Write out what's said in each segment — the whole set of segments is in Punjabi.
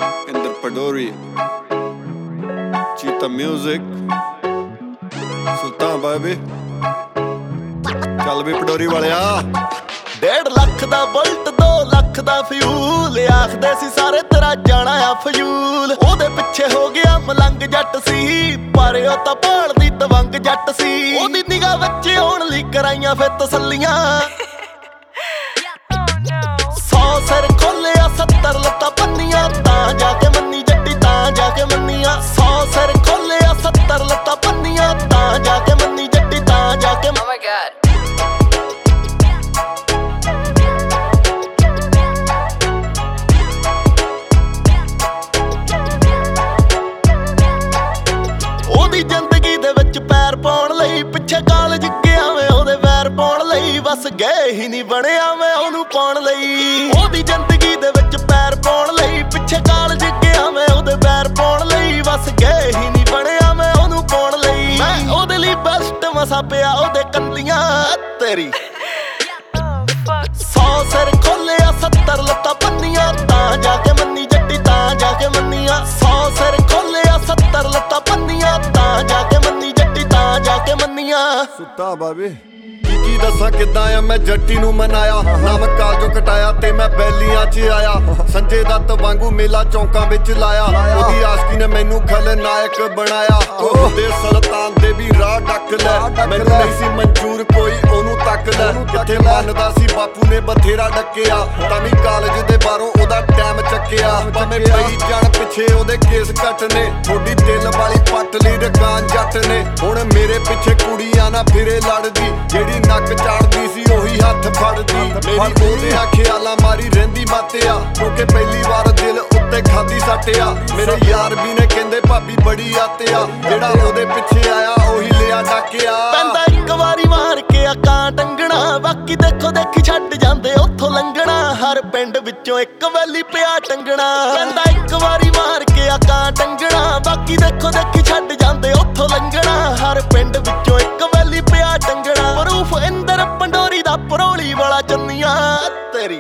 Inder Padori, Cheetah Music, Sultan Baby, ਚੱਲ ਵੀ ਪਡੋਰੀ ਵਾਲਿਆ। 1.5 ਲੱਖ ਦਾ ਬੁਲਟ 2 ਲੱਖ ਦਾ ਫਿਊਲ, ਆਖਦੇ ਸੀ ਸਾਰੇ ਤੇਰਾ ਜਾਣਾ ਆ ਫਜ਼ੂਲ। ਉਹਦੇ ਪਿੱਛੇ ਹੋ ਗਿਆ ਮਲੰਗ ਜੱਟ ਸੀ, ਪਰ ਉਹ ਤਾਂ ਭਾਲਦੀ ਤਵੰਗ ਜੱਟ ਸੀ। ਉਹਦੀ ਨਿਗਾਹ ਵਿੱਚ ਆਉਣ ਲਈ ਕਰਾਈਆਂ ਫਿਰ ਤਸੱਲੀਆਂ। 100 ਸਿਰ ਖੋਲਿਆ 70 ਲੱਤਾਂ ਪੰਨੀਆਂ, ਤਾਂ ਜਾ ਕੇ ਮੰਨੀ ਜੱਟੀ ਤਾਂ ਜਾ ਕੇ ਮੰਨੀਆਂ। 100 ਸਿਰ ਖੋਲਿਆ 70 ਲੱਤਾਂ ਪੰਨੀਆਂ, ਤਾਂ ਜਾ ਕੇ ਮੰਨੀ ਜੱਟੀ ਤਾਂ ਜਾ ਕੇ। Oh my God. ਉਹਦੀ ਜ਼ਿੰਦਗੀ ਦੇ ਵਿੱਚ ਪੈਰ ਪਾਉਣ ਲਈ ਪਿੱਛੇ ਕਾਲਜ ਗਿਆ ਮੈਂ ਉਹਦੇ ਵੈਰ ਪਾਉਣ ਲਈ, ਬਸ ਗਏ ਹੀ ਨਹੀਂ ਬਣਿਆ ਮੈਂ ਉਹਨੂੰ ਪਾਉਣ ਲਈ। ਉਹਦੀ ਜ਼ਿੰਦਗੀ ਦੇ ਵਿੱਚ ਪੈਰ ਪਾਉਣ ਲਈ ਪਿੱਛੇ ਕਾਲਜ ਗਿਆ ਮੈਂ ਉਹਦੇ ਵੈਰ ਪਾਉਣ ਲਈ, ਬਸ ਗਏ ਹੀ ਨਹੀਂ ਬਣਿਆ ਮੈਂ ਉਹਨੂੰ ਪਾਉਣ ਲਈ। ਮੈਂ ਉਹਦੇ ਲਈ ਬੈਸਟ ਮਸਾ ਪਿਆ ਉਹਦੇ ਕੰਦੀਆਂ ਤੇਰੀ। 100 ਸਿਰ ਖੋਲਿਆ 70 ਲੱਤਾਂ ਪੰਨੀਆਂ, ਤਾਂ ਜਾ ਕੇ ਮੰਨੀ ਜੱਟੀ ਤਾਂ ਜਾ ਕੇ ਮੰਨੀਆਂ। 100 ਸਿਰ ਖੋਲਿਆ 70 ਲੱਤਾਂ ਪੰਨੀਆਂ, ਤਾਂ ਜਾ ਕੇ ਮੰਨੀ ਜੱਟੀ ਤਾਂ ਜਾ ਕੇ ਮੰਨੀਆਂ। ਸੁੱਤਾ ਬਾਬੇ ਕੀ ਦੱਸਾਂ ਕਿੱਦਾਂ ਆ ਮੈਂ ਜੱਟੀ ਨੂੰ ਮਨਾਇਆ, ਨਾਮ ਕਾਲਜੋਂ ਕਟਾਇਆ ਤੇ ਮੈਂ ਬੈਲੀਆਂ 'ਚ ਆਇਆ। ਸੰਜੇ ਦੱਤ ਵਾਂਗੂ ਮੇਲਾ ਚੌਂਕਾਂ ਵਿੱਚ ਲਾਇਆ, ਉਹਦੀ ਆਸ਼ਕੀ ਨੇ ਮੈਨੂੰ ਖਲਨਾਇਕ ਬਣਾਇਆ। ਉਹਦੇ ਸੁਲਤਾਨ ਦੇ ਵੀ ਰਾਹ ਡੱਕ ਲੈ, ਮੈਨੂੰ ਨਹੀਂ ਸੀ ਮਨਜ਼ੂਰ ਕੋਈ ਉਹਨੂੰ ਤੱਕ ਲੈ। ਕਿੱਥੇ ਮੰਨਦਾ ਸੀ ਬਾਪੂ ਨੇ ਬਥੇਰਾ ਡੱਕਿਆ, ਤਾਂ ਵੀ ਕਾਲਜ ਦੇ ਬਾਹਰੋਂ ਉਹਦਾ ਟਾਈਮ ਚੱਕਿਆ। ਭਾਵੇਂ ਪਈ ਜਾਣ ਪਿੱਛੇ ਉਹਦੇ ਕੇਸ ਕੱਟ ਨੇ, ਥੋੜੀ ਦਿਲ ਵਾਲੀ ਪੱਟ ਲਈ ਰਕਾਨ ਜੱਟ ਨੇ। ਹੁਣ ਮੇਰੇ ਪਿੱਛੇ ਕੁੜੀਆਂ ਨਾ ਫਿਰੇ ਲੜਦੀ, ਜਿਹੜੀ ਨੱਕ ਚਾੜਦੀ ਸੀ ਉਹੀ ਹੱਥ ਫੜਦੀ। ਮੇਰੀ ਉਹਦੇ ਖਿਆਲਾਂ ਮਾਰੀ ਰਹਿੰਦੀ ਬਾਤਿਆ, ਕਿਉਂਕਿ ਪਹਿਲੀ ਵਾਰ ਦਿਲ ਉੱਤੇ ਖਾਦੀ ਸੱਟਿਆ। ਮੇਰੇ ਯਾਰ ਵੀ ਨੇ ਕਹਿੰਦੇ ਭਾਬੀ ਬੜੀ ਆਤਿਆ, ਜਿਹੜਾ ਉਹਦੇ ਪਿੱਛੇ ਆਇਆ ਉਹੀ ਲਿਆ ਡਾਕਿਆ। ਪੈਂਦਾ ਇੱਕ ਵਾਰੀ ਮਾਰ ਕੇ ਆ ਕਾਂ ਟੰਗਣਾ, ਬਾਕੀ ਦੇਖੋ ਦੇਖੀ ਛੱਡ ਜਾਂਦੇ ਉੱਥੋਂ ਲੰਘਣਾ। ਹਰ ਪਿੰਡ ਵਿੱਚੋਂ ਇੱਕ ਵੈਲੀ ਪਿਆ ਟੰਗਣਾ। ਪੈਂਦਾ ਇੱਕ ਵਾਰੀ ਮਾਰ ਕੇ ਆ ਕਾਂ ਟੰਗਣਾ, ਬਾਕੀ ਦੇਖੋ ਦੇਖੀ ਛੱਡ ਜਾਂਦੇ ਉੱਥੋਂ ਲੰਘਣਾ। ਹਰ ਪਿੰਡ ਵਿੱਚੋਂ ਇੱਕ ਵੈਲੀ ਪਿਆ ਟੰਗਣਾ। ਪ੍ਰੂਫ ਇੰਦਰ ਪੰਡੋਰੀ ਦਾ ਪਰੋਲੀ ਵਾਲਾ ਚੰਨੀਆਂ ਤੇਰੀ।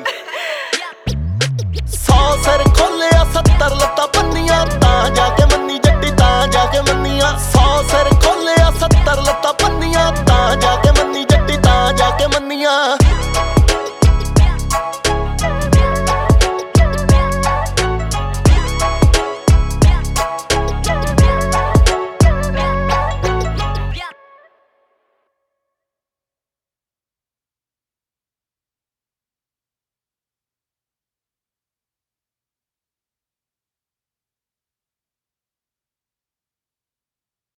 100 ਸਿਰ ਖੋਲਿਆ 70 ਲੱਤਾਂ ਪੰਨੀਆਂ, ਤਾਂ ਜਾ ਕੇ ਮੰਨੀ ਜੱਟੀ ਤਾਂ ਜਾ ਕੇ ਮੰਨੀਆਂ।